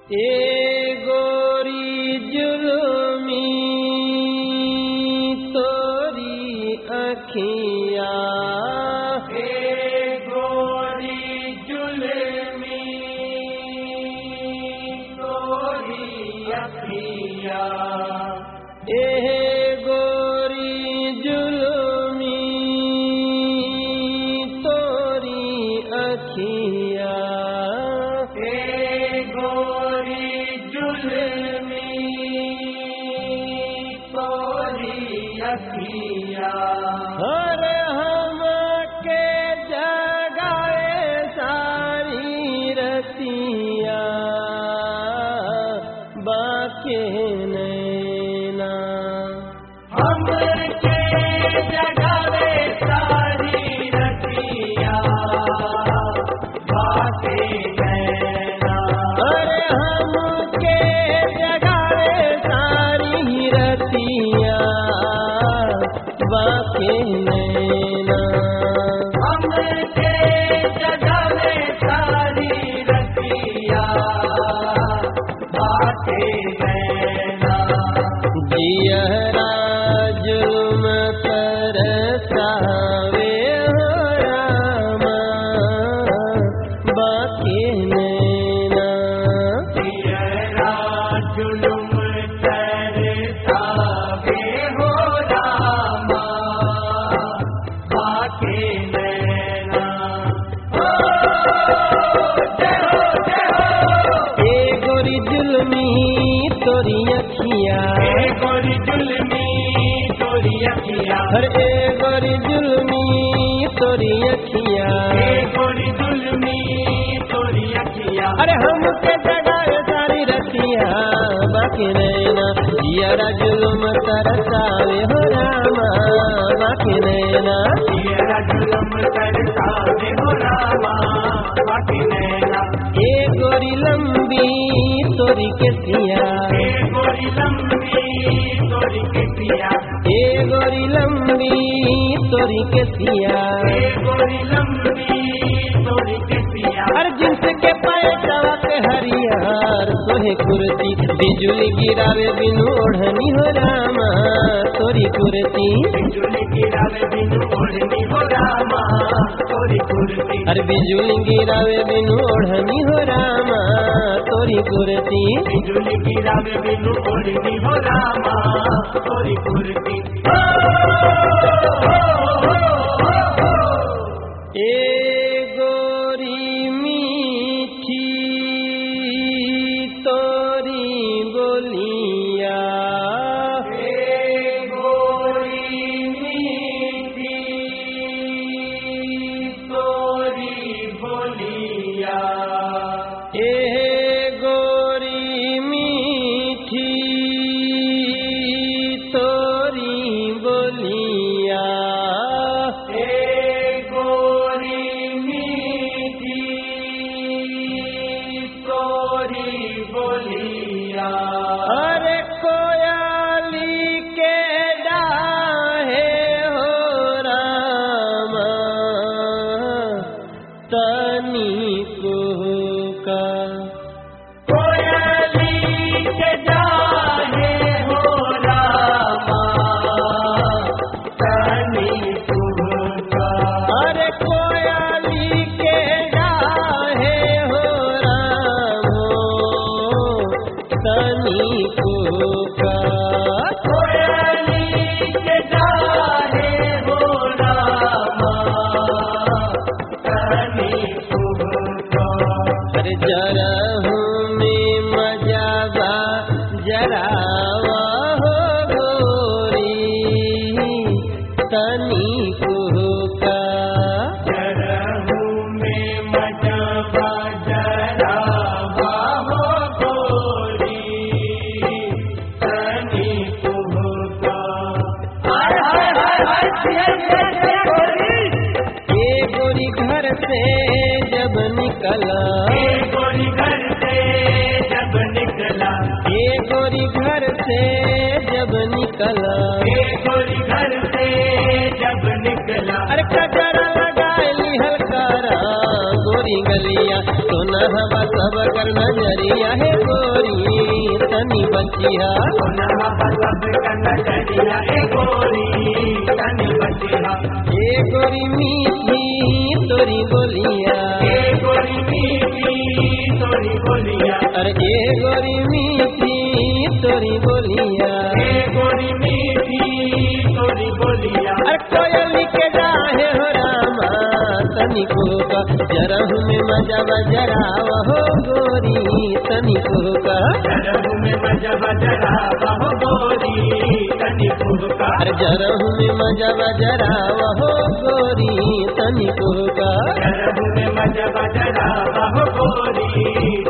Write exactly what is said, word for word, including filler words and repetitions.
ए गोरी जुल्मी तोरी अखिया, ए गोरी जुल्मी तोरी अखिया, ए गोरी जुल्मी तोरी अखिया, ए गोरी जुल्मी तोरी अखिया। हर हम के जगाए सारी रतिया, बाके नैना हमके जगावे सारी रतिया, बाके नैना। अरे हम के जगाए सारी रतिया, बाके नैना। हमके जगावे सारी रतिया, बाके नैना। जियरा जुल्म तरसावे हो रामा, बाके नैना। जियरा जुल्म तरसावे हो रामा, बाके नैना। ओ जय हो जय हो। ए गोरी जुल्मी तोरी अखिया, ए गोरी जुल्मी तोरी अखिया, हर ए गोरी जुल्मी तोरी अखिया। ए गोरी जुल्मी तोरी अखिया। अरे हम के जगाए सारी रतिया, बाकी नैना। जियरा जुल्म तरसावे हो रामा, बाकी नैना। जियरा जुल्म तरसावे हो रामा, बाकी नैना। ए गोरी लंबी तोरी केसिया, ए गोरी लंबी तोरी केसिया, ए गोरी लंबी तोरी केसिया। ए गोरी लंबी तोरी केसिया। हर जिन्स के पैसा के हरियर सोहे कुर्ती, बिजुली गिरावे बिनु ओढ़नी हो रामा, तोरी कुर्ती। बिजुली गिरावे बिनु ओढ़नी हो रामा, तोरी कुर्ती। अरे बिजुली गिरावे बिनु ओढ़नी हो रामा, तोरी कुर्ती। बिजुली गिरावे बिनु ओढ़नी हो रामा, तोरी कुर्ती। ए गोरी मीठी तोरी बोलिया, ए गोरी मीठी तोरी बोलिया, ए गोरी मीठी तोरी बोलिया। ए गोरी मीठी तोरी बोलिया। अरे कोयली के डाहे हो रामा, तनी कुहुका। कोयली के डाहे हो रामा, तनी कुहुका। अरे कोयली के डाहे हो रामो, तनी कुहुका। कोयली के डाहे हो रामा, तनी कुहुका। अरे जरहू में मजाबा जरावा हो गोरी, तनी कुहुका। जरहू में मजबा जरावा हो गोरी, तनी कुहुका। हाय हाय हाय हाय जिया जिया जिया गोरी। ए गोरी घर से जब निकला, ए गोरी घर से जब निकला, ए गोरी घर से जब निकला। ए गोरी घर से जब निकला। अरे कजरा लगाए लिहल करा, गोरी गोरी गलिया सोना हवा सब कर नजरिया है गोरी तनी बचिया ए गोरी मीठी तोरी बोलिया अरे ए गोरी मीठी तोरी बोलिया अरे कोयली के गाहे हो रामा तनी को का जरह में मजा बजरावा हो गोरी तनी को का अरे जरह में मजा बजरावा हो गोरी तनी को का